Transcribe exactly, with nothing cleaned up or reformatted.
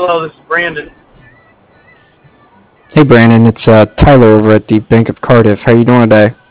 Hello, this is Brandon. Hey Brandon, it's uh, Tyler over at the Bank of Cardiff. How you doing today?